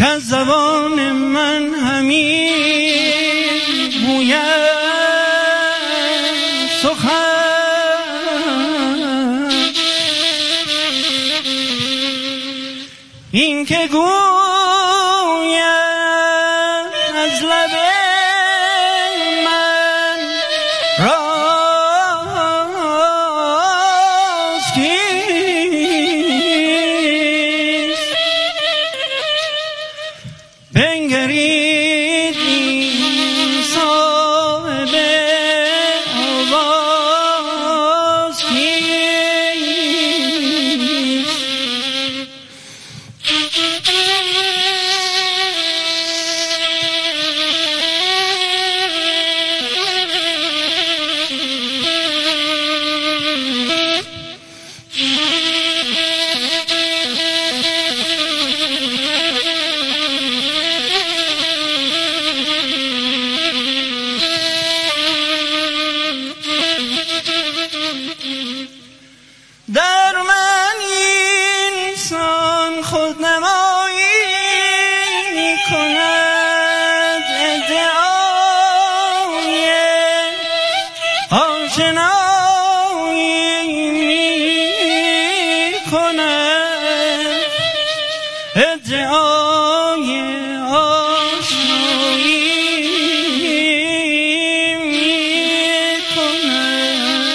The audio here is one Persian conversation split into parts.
که از زبان من همین گوید سخن، این که گوید از لب من راست کیست؟ بنگرید این صاحب آواز کیست؟ در من انسان خودنمایی می کند، ادعای آشنایی می کند، ادعای آشنایی می کند.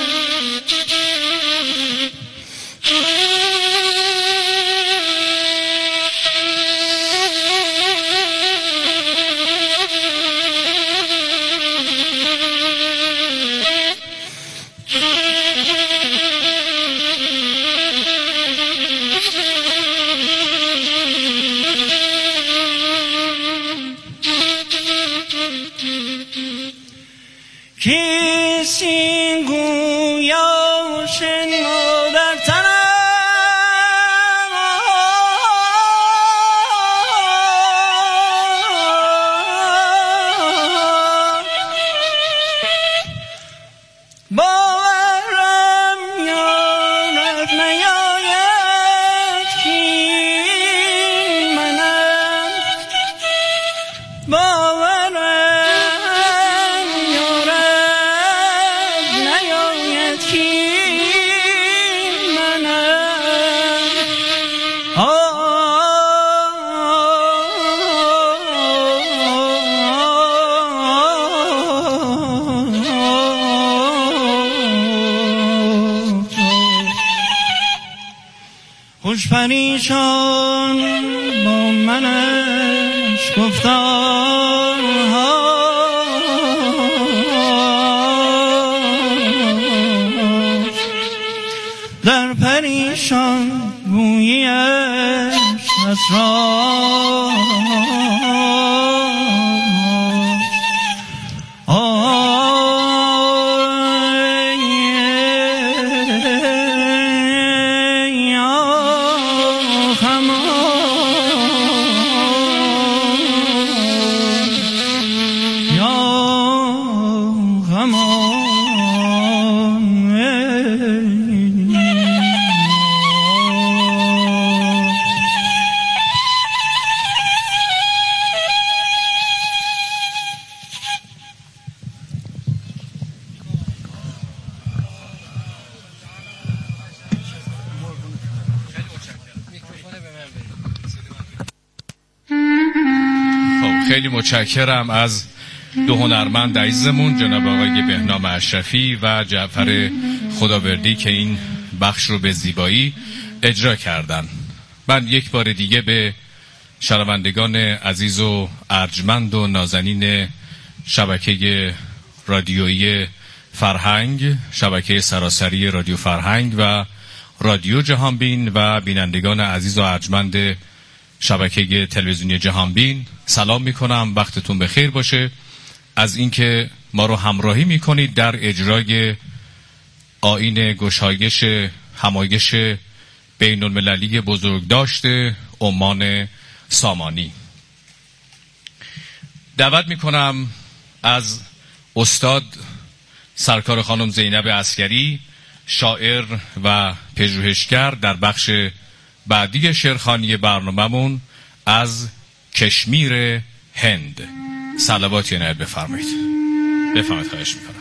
کیست این گویا شنو در تنم، باورم یارد نیاید کین منم، باورم خوش پریشان با منش گفتارها، در پریشان گوییش اسرار، خیلی متشکرم از دو هنرمند عزیزمون جناب آقای بهنام اشرفی و جعفر خداوردی که این بخش رو به زیبایی اجرا کردن. من یک بار دیگه به شنوندگان عزیز و ارجمند و نازنین شبکه رادیویی فرهنگ، شبکه سراسری رادیو فرهنگ و رادیو جهانبین و بینندگان عزیز و ارجمند شبکه تلویزیونی جهانبین سلام میکنم. وقتتون بخیر باشه از اینکه ما رو همراهی میکنید در اجرای آیین گشایش همایش بین المللی بزرگداشت عمان سامانی. دعوت میکنم از استاد سرکار خانم زینب عسکری، شاعر و پژوهشگر، در بخش بعدی شعرخوانی برنامه‌مون از کشمیر هند. صلواتی عنایت بفرمایید. بفرمایید، خواهش میکنم.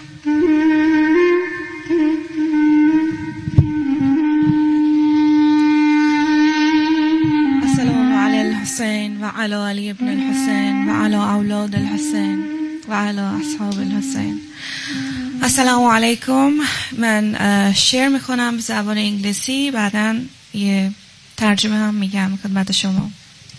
السلام علی الحسین و علی علی ابن الحسین و علی اولاد الحسین و علی اصحاب الحسین. السلام علیکم. من شعر میخونم به زبان انگلیسی، بعداً یه ترجمه هم میگم خدمت شما.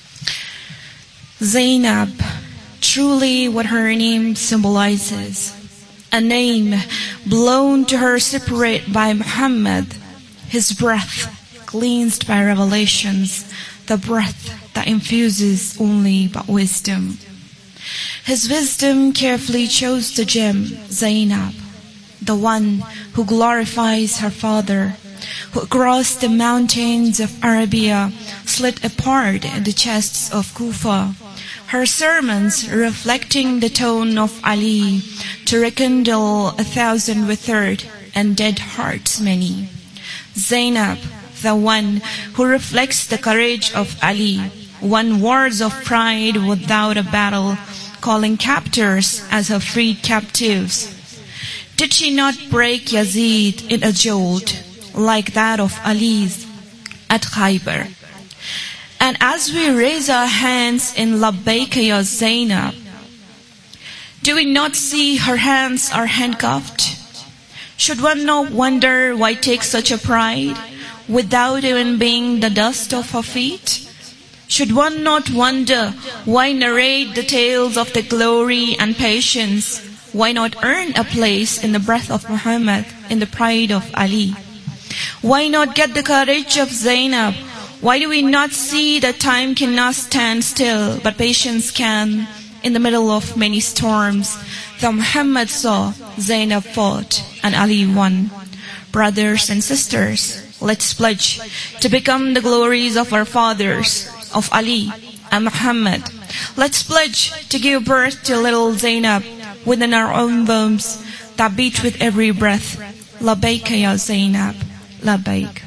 Zainab, truly what her name symbolizes, a name blown to her separate by Muhammad, his breath cleansed by revelations, the breath that infuses only but wisdom. His wisdom carefully chose the gem, Zainab, the one who glorifies her father, who crossed the mountains of Arabia, slid apart in the chests of Kufa, her sermons reflecting the tone of Ali, to rekindle 1,000 withered and dead hearts many. Zainab, the one who reflects the courage of Ali, won wars of pride without a battle, calling captors as her freed captives. Did she not break Yazid in a jolt, like that of Ali's at Khaybar? And as we raise our hands in Labbaika Ya Zainab, do we not see her hands are handcuffed? Should one not wonder why take such a pride, without even being the dust of her feet? Should one not wonder why narrate the tales of the glory and patience? Why not earn a place in the breath of Muhammad, in the pride of Ali? Why not get the courage of Zainab? Why do we not see that time cannot stand still, but patience can? In the middle of many storms, the Muhammad saw, Zainab fought, and Ali won. Brothers and sisters, let's pledge to become the glories of our fathers, of Ali and Muhammad. Let's pledge to give birth to little Zainab within our own wombs that beat with every breath. Labbaik ya Zainab, labbaik.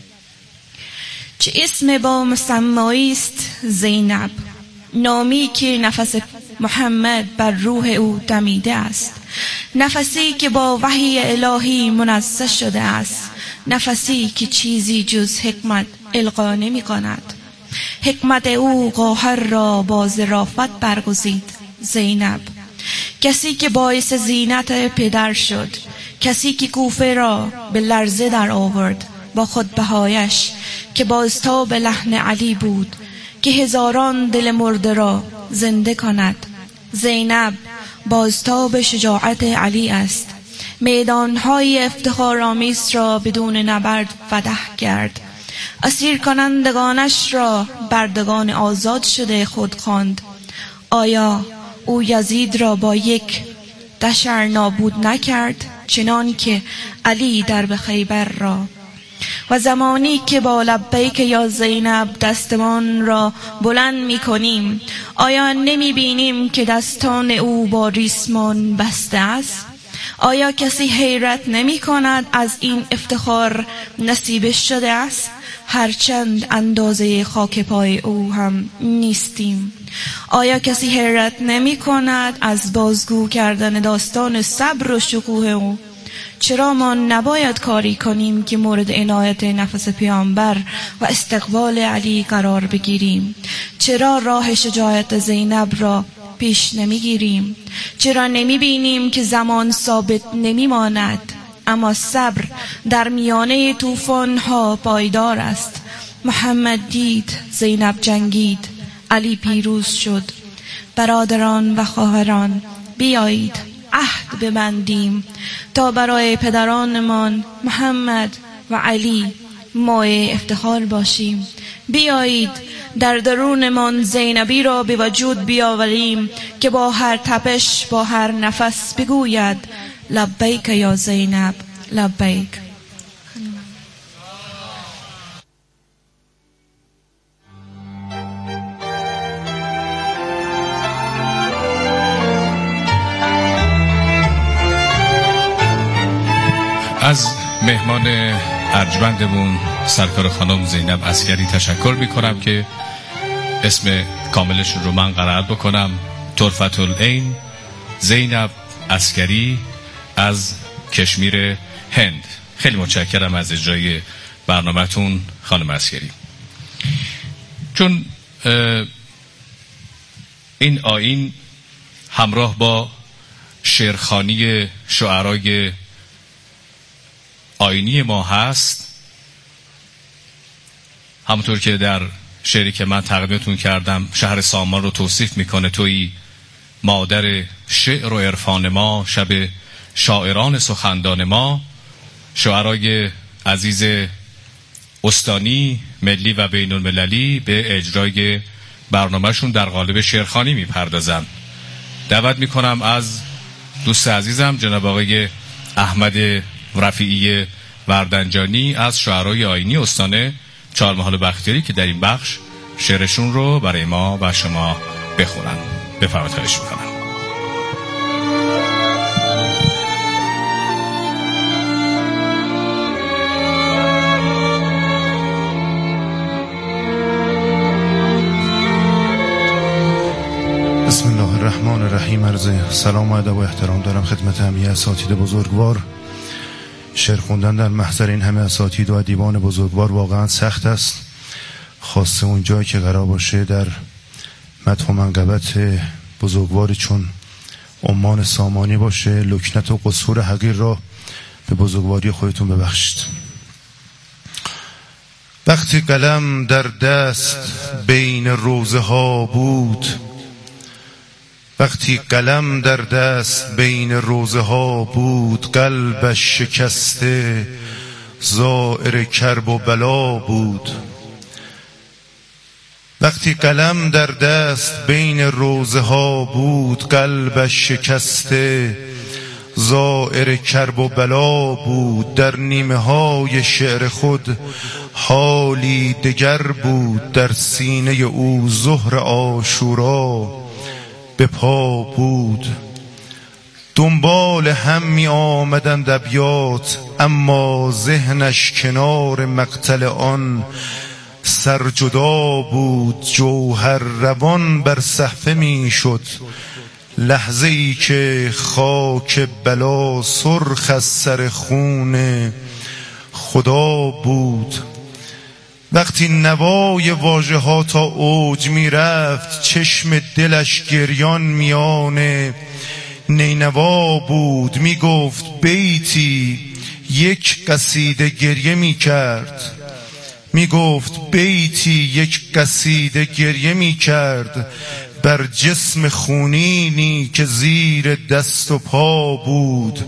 چه اسم با مسمایی است زینب، نامی که نفس محمد بر روح او دمیده است، نفسی که با وحی الهی منزه شده است، نفسی که چیزی جز حکمت القا نمی کند. حکمت او قاهر را با ظرافت برگزید زینب، کسی که باعث زینت پدر شد، کسی که کوفه را به لرزه در آورد با خودبهایش، که بازتاب لحن علی بود که هزاران دل مرده را زنده کند. زینب بازتاب شجاعت علی است، میدانهای افتخارآمیز را بدون نبرد فتح کرد، اسیر کنندگانش را بردگان آزاد شده خود خواند. آیا او یزید را با یک دشر نابود نکرد، چنان که علی درب خیبر را؟ و زمانی که با لبیک یا زینب دستمان را بلند می کنیم، آیا نمی بینیم که دستان او با ریسمان بسته است؟ آیا کسی حیرت نمی کند از این افتخار نصیب شده است؟ هرچند اندازه خاک پای او هم نیستیم. آیا کسی حیرت نمی کند از بازگو کردن داستان صبر و شکوه او؟ چرا ما نباید کاری کنیم که مورد عنایت نفس پیامبر و استقبال علی قرار بگیریم؟ چرا راه شجاعت زینب را پیش نمیگیریم؟ چرا نمیبینیم که زمان ثابت نمیماند، اما صبر در میانه طوفان ها پایدار است؟ محمد دید، زینب جنگید، علی پیروز شد. برادران و خواهران، بیایید عهد ببندیم تا برای پدرانمان محمد و علی مایه افتخار باشیم. بیایید در درونمان زینبی را به وجود بیاوریم که با هر تپش، با هر نفس بگوید لبیک یا زینب، لبیک. از مهمان ارجمندمون سرکار خانم زینب عسگری تشکر میکنم که اسم کاملشون رو من قرائت بکنم: طرفت العین زینب عسکری از کشمیر هند. خیلی متشکرم از اجرای برنامه‌تون خانم عسکری. چون این آیین همراه با شعرخوانی شعرای آیینی ما هست، همونطور که در شعری که من تقدیمتون کردم شهر سامان رو توصیف میکنه: تویی مادر شعر و عرفان ما، شب شاعران سخندان ما. شعرای عزیز استانی، ملی و بین المللی به اجرای برنامهشون در قالب شعرخوانی میپردازن. دعوت میکنم از دوست عزیزم جناب آقای احمد رفیعی وردنجانی از شعرای آیینی استان چهارمحال بختیاری که در این بخش شعرشون رو برای ما و شما بخونن. بفرمایید، خواهش میکنم. بسم الله الرحمن الرحیم. عرض سلام و ادب و احترام دارم خدمت همه اساتید بزرگوار. شعر خوندن در محضر این همه اساتید و ادیبان بزرگوار واقعا سخت است، خاصه اون جایی که قرار باشه در مدح و منقبت بزرگواری چون عمان سامانی باشه. لکنت و قصور حقیر را به بزرگواری خودتون ببخشید. وقتی قلم در دست بین روزه ها بود، وقتی قلم در دست بین روزه ها بود، قلبش شکسته زائر کرب و بلا بود. وقتی قلم در دست بین روزه ها بود، قلبش شکسته زائر کرب و بلا بود. در نیمه های شعر خود حالی دگر بود، در سینه او ظهر عاشورا به پا بود. دنبال هم می آمدند ابیات، اما ذهنش کنار مقتل آن سرجدا بود. جوهر روان بر صفحه می شد، لحظه ای که خاک بلا سرخ از سر خون خدا بود. وقتی نوای واژه ها تا اوج می رفت، چشم دلش گریان میان نینوا بود. می گفت بیتی یک قصیده گریه می کرد، می گفت بیتی یک قصیده گریه می کرد بر جسم خونینی که زیر دست و پا بود.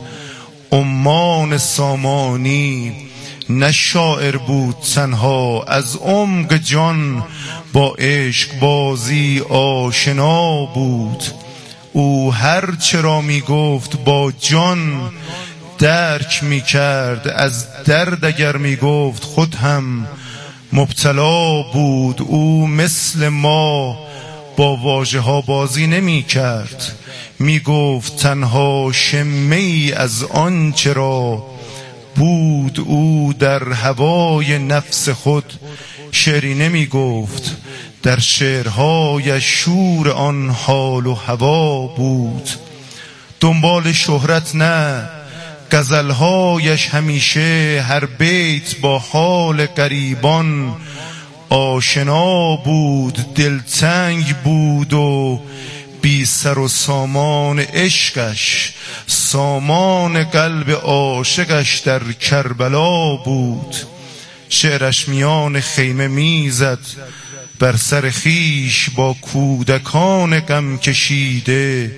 عمان سامانی نه شاعر بود تنها، از عمق جان با عشق بازی آشنا بود. او هر چرا می گفت با جان درک می کرد، از درد اگر می گفت خود هم مبتلا بود. او مثل ما با واژه ها بازی نمی کرد، می گفت تنها شمه ای از آن چرا بود. او در هوای نفس خود شعری نمی گفت، در شعرهای شور آن حال و هوا بود. دنبال شهرت نه، غزلهایش همیشه هر بیت با حال غریبان آشنا بود. دلتنگ بود و بی سر و سامان عشقش، سامان قلب عاشقش در کربلا بود. شعرش میان خیمه میزد بر سر خیش، با کودکان غم کشیده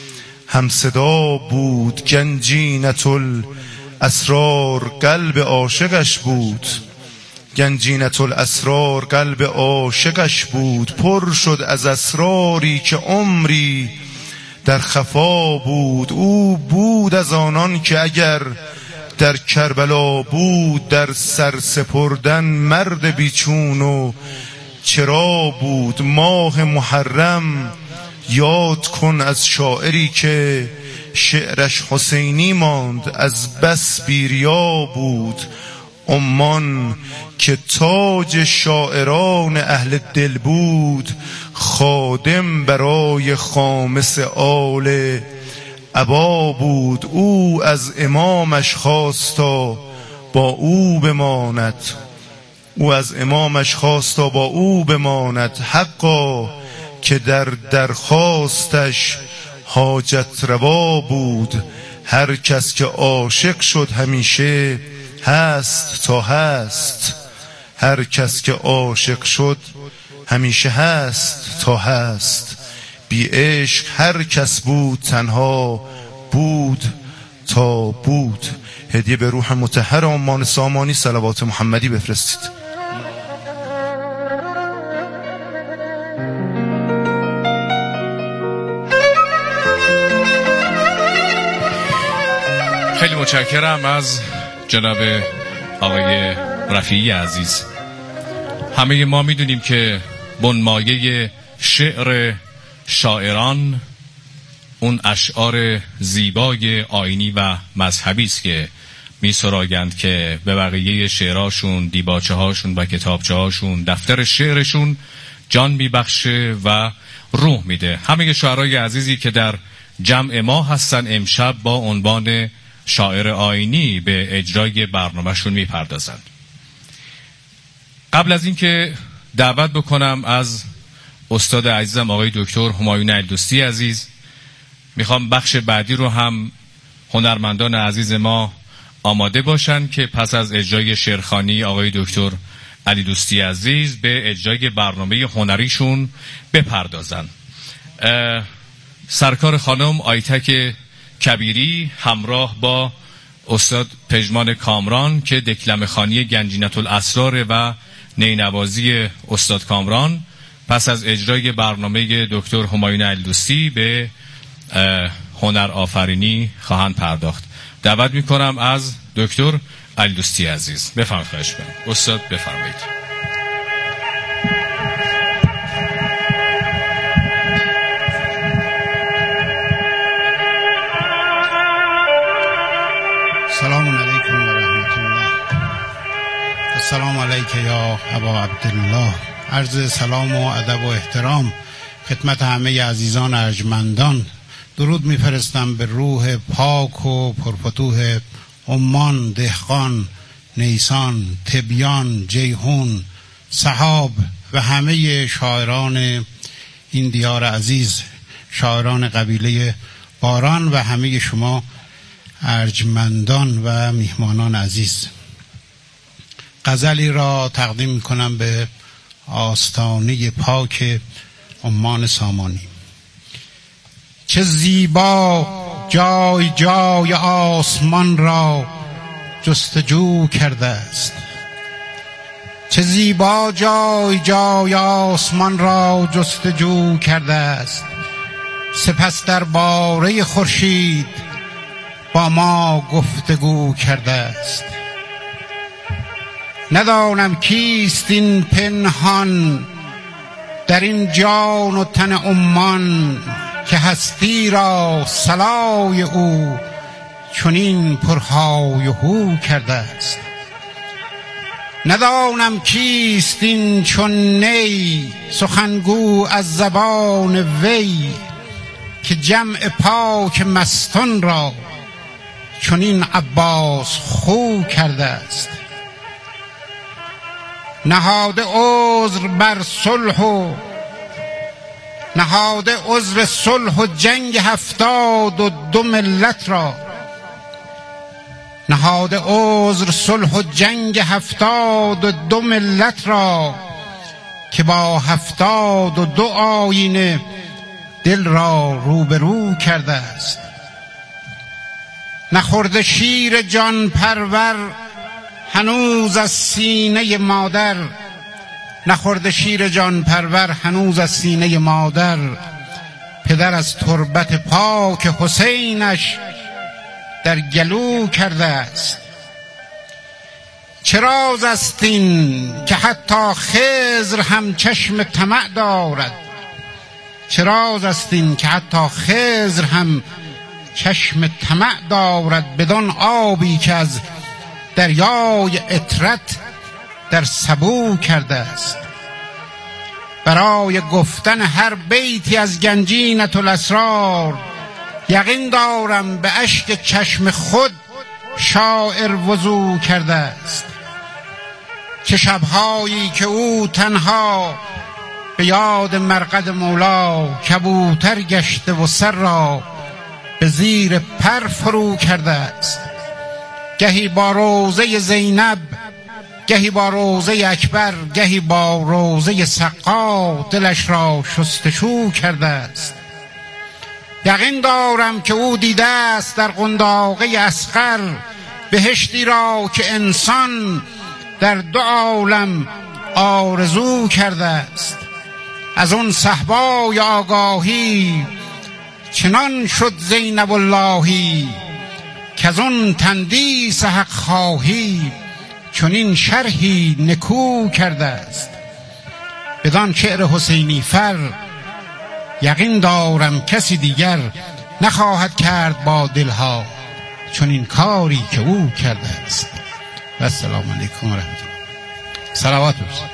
همصدا بود. گنجینة الاسرار قلب عاشقش بود، گنجینة الاسرار قلب عاشقش بود. پر شد از اسراری که عمری در خفا بود. او بود از آنان که اگر در کربلا بود، در سر سپردن مرد بیچون و چرا بود. ماه محرم یاد کن از شاعری که شعرش حسینی ماند، از بس بیریا بود. عمان که تاج شاعران اهل دل بود، خادم برای خامس آل ابا بود. او از امامش خواستا با او بماند، او از امامش خواستا با او بماند. حقا که در درخواستش حاجت روا بود، هر کس که عاشق شد همیشه هست تا هست. هر کس که عاشق شد همیشه هست تا هست. بی عشق هر کس بود تنها بود تا بود. هدیه به روح مطهر عمان سامانی صلوات محمدی بفرستید. خیلی متشکرم از جناب آقای رفیعی عزیز. همه ما میدونیم که بنمایه شعر شاعران اون اشعار زیبای آیینی و مذهبی است که می‌سرایند که به بقیه شعراشون، دیباچه هاشون و کتابچه هاشون، دفتر شعرشون جان میبخشه و روح میده. همه شاعرای عزیزی که در جمع ما هستن امشب با عنوان شاعر آیینی به اجرای برنامهشون میپردازند. قبل از اینکه دعوت بکنم از استاد عزیزم آقای دکتر همایون علیدوستی عزیز، میخوام بخش بعدی رو هم هنرمندان عزیز ما آماده باشن که پس از اجرای شعرخوانی آقای دکتر علیدوستی عزیز به اجرای برنامه هنریشون بپردازن. سرکار خانم آیتک کبیری همراه با استاد پژمان کامران که دکلمه خوانی گنجینة الاسرار و نینوازی استاد کامران، پس از اجرای برنامه دکتر همایون علیدوستی به هنر آفرینی خواهند پرداخت. دعوت میکنم از دکتر علیدوستی عزیز. بفرمایید. خواهش می‌کنم استاد، بفرمایید. سلام علیکم و رحمت الله. السلام علیک یا ابا عبدالله. عرض سلام و ادب و احترام خدمت همه عزیزان ارجمندان. درود میفرستم به روح پاک و پرفتوح عمان، دهقان، نیسان، تبیان، جیهون، سحاب و همه شاعران این دیار عزیز، شاعران قبیله باران و همه شما ارجمندان و میهمانان عزیز. غزلی را تقدیم میکنم به آستانه پاک عمان سامانی. چه زیبا جای جای آسمان را جستجو کرده است، چه زیبا جای جای آسمان را جستجو کرده است. سپس در باره خورشید با ما گفتگو کرده است. ندانم کیست این پنهان در این جان و تن عمان، که هستی را صلای او چنین پرهای و هو کرده است. ندانم کیست این چون نی سخنگو از زبان وی، که جمع پاک مستان را چنین عباس خو کرده است. نهاده عذر بر صلح و نهاده عذر صلح و جنگ 72 ملت را، نهاده عذر صلح و جنگ 72 ملت را، که با 72 آینه دل را روبرو کرده است. نخورده شیر جان پرور هنوز از سینه مادر، نخورده شیر جان پرور هنوز از سینه مادر. پدر از تربت پاک حسینش در گلو کرده است. چه راز است این که حتی خضر هم چشم طمع دارد، چه راز است این که حتی خضر هم چشم طمع دارد. بدان آبی که از دریای عطرت در سبو کرده است. برای گفتن هر بیتی از گنجینة الاسرار یقین دارم به اشک چشم خود شاعر وضو کرده است. چه شبهایی که او تنها به یاد مرقد مولا کبوتر گشته و سر را به زیر پر فرو کرده است. گهی با روضه زینب، گهی با روضه اکبر، گهی با روضه سقا دلش را شستشو کرده است. یقین دارم که او دیده است در قنداقه اصغر بهشتی را که انسان در دو عالم آرزو کرده است. از اون صحبای آگاهی چنان شد زینب اللهی که از اون تندیس حق خواهی چنین شرحی نکو کرده است. بدان شعر حسینی فر یقین دارم کسی دیگر نخواهد کرد با دلها چنین کاری که او کرده است. و السلام علیکم و رحمت الله. صلوات بفرستید.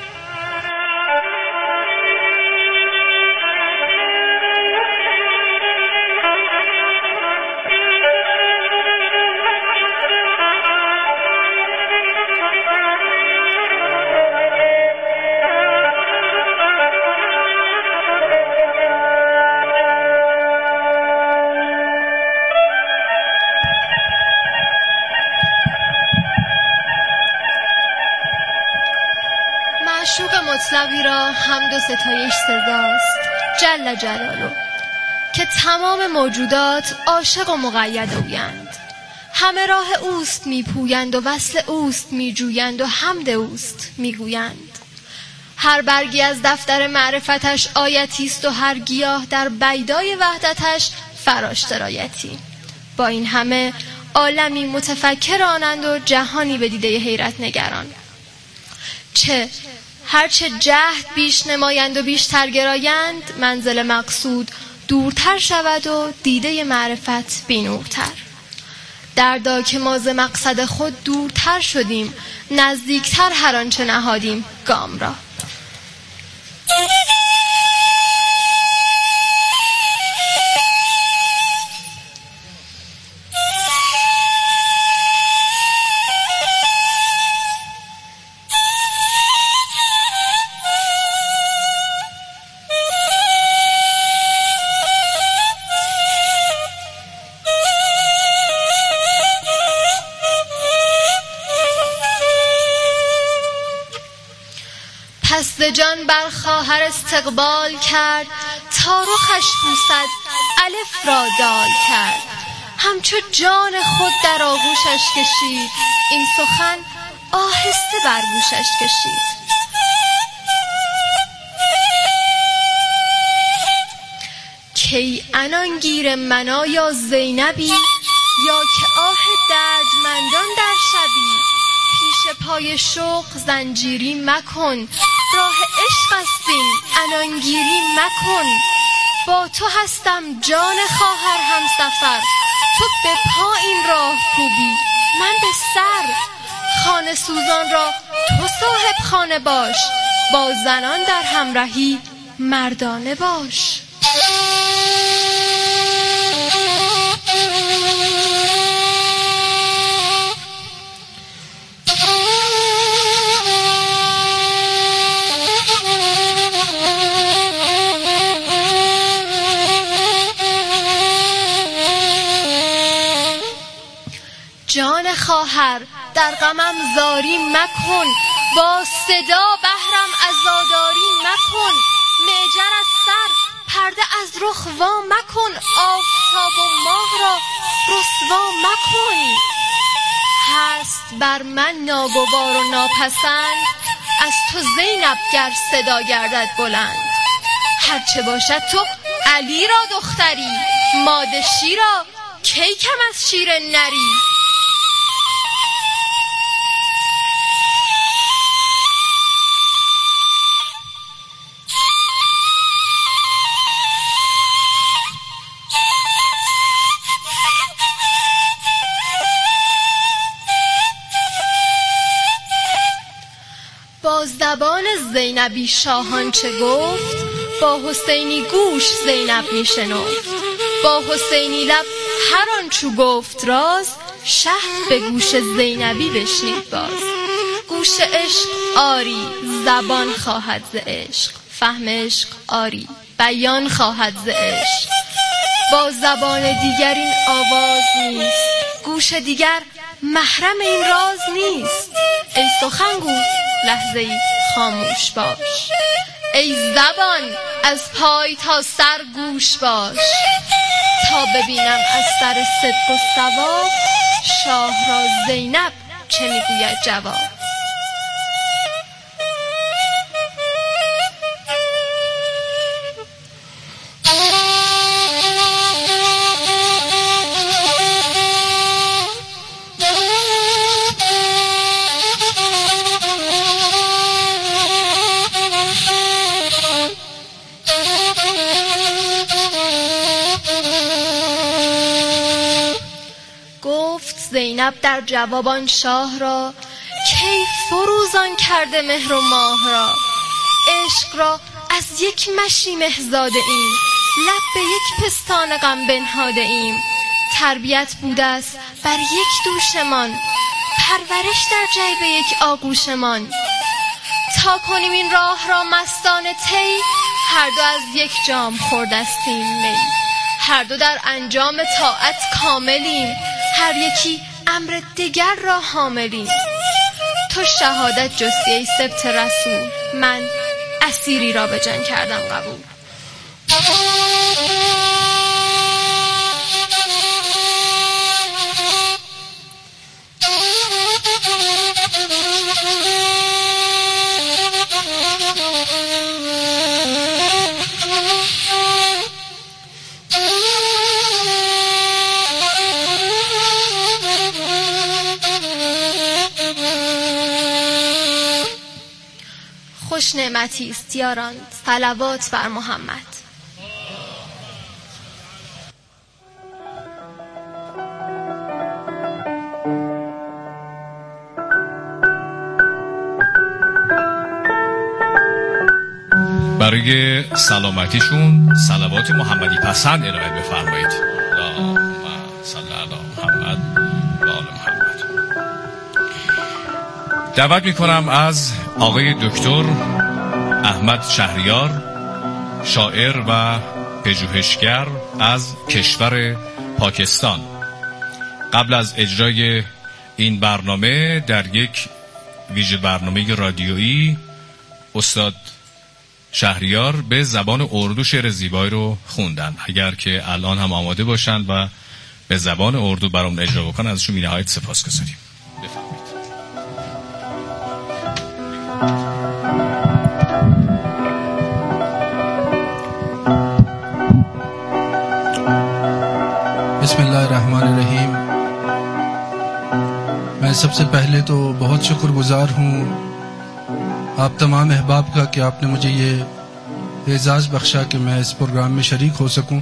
معشوق مطلقی را حمد و ستایش سزاست جل جلاله که تمام موجودات عاشق و مقید اویند. همه راه اوست میپویند و وصل اوست میجویند و حمد اوست میگویند. هر برگی از دفتر معرفتش آیتی است و هر گیاه در بیدای وحدتش فراشترایتی. با این همه عالمی متفکر آنند و جهانی به دیده حیرت نگران. هرچه جهد بیش نمایند و بیشتر گرایند منزل مقصود دورتر شود و دیده معرفت بینورتر. دردا که ما ز مقصد خود دورتر شدیم نزدیکتر هر آنچه نهادیم گام را. پس جان بر خواهر استقبال کرد تا رخش بوسد الف را دال کرد. همچو جان خود در آغوشش کشید این سخن آهسته بر گوشش کشید. کی عنان گیر منا یا زینبی یا که آه دردمندان در شبی. پیش پای شوق زنجیری مکن راه عشق است این عنانگیری مکن. با تو هستم جان خواهر همسفر تو به پا این راه کوبی من به سر. خانه سوزان را تو صاحب خانه باش با زنان در همراهی مردانه باش. جان خواهر در غمم زاری مکن با صدا بهرم عزاداری مکن. معجر از سر پرده از رخ وا مکن آفتاب و ماه را رسوا مکن. هست بر من ناگوار و ناپسند از تو زینب گر صدا گردد بلند. هرچه باشد تو علی را دختری ماده شیرا کی کم از شیر نری. زینبی شاهان چه گفت، با حسینی گوش زینب می شنفت. با حسینی لب هر آنچو گفت راز، شه به گوش زینبی بشنید باز. گوش عشق آری زبان خواهد ز عشق، فهم عشق آری بیان خواهد ز عشق. با زبان دیگر این آواز نیست، گوش دیگر محرم این راز نیست. ای سخنگو لحظه‌ای خاموش باش، ای زبان از پای تا سر گوش باش. تا ببینم از سر صدق و صواب، شاه را زینب چه میگوید جواب. زینب در جوابان شاه را، کی فروزان کرده مهر و ماه را. عشق را از یک مشی مه زاده ایم، لب به یک پستان غم بنهاده ایم. تربیت بوده است بر یک دوشمان، پرورش در جیب یک آغوشمان. تا کنیم این راه را مستان طی، هر دو از یک جام خوردستیم می. هر دو در انجام طاعت کاملیم، هر یکی امر دیگر را حاملیم. تو شهادت جستی ای سبط رسول، من اسیری را به جان کردم قبول. خوش نعمتی است یاران، صلوات بر محمد. برای سلامتیشون صلوات محمدی پسند ارائه بفرمایید. اللهم صل علی محمد و آل محمد. دعوت میکنم از آقای دکتر احمد شهریار، شاعر و پژوهشگر از کشور پاکستان، قبل از اجرای این برنامه در یک ویژه برنامه رادیویی استاد شهریار به زبان اردو شعر زیبایی رو خوندن. اگر که الان هم آماده باشند و به زبان اردو برامون اجرا بکنن، ازشون بی‌نهایت سپاسگزاریم. بفرمایید. بسم الله الرحمن الرحیم. मैं सबसे पहले तो बहुत शुक्रगुजार हूँ आप तमाम अहबाब का कि आपने मुझे ये एजाज़ बख्शा कि मैं इस प्रोग्राम में शरीक हो सकूँ।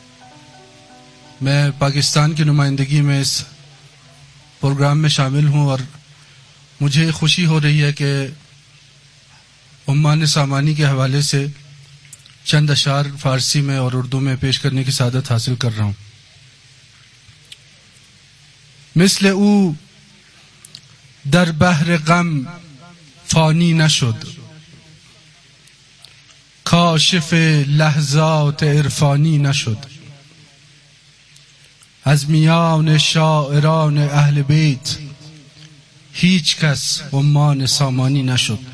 मैं पाकिस्तान की नुमाइंदगी में इस प्रोग्राम में शामिल हूँ और मुझे खुशी हो रही है कि उम्मान सामानी के हवाले से चंद अशार फ़ारसी में और उर्दू में पेश करने की सादत हासिल कर रहा हूँ। مثل او در بحر غم فانی نشد، کاشف لحظات عرفانی نشد. از میان شاعران اهل بیت هیچ کس عمان سامانی نشد.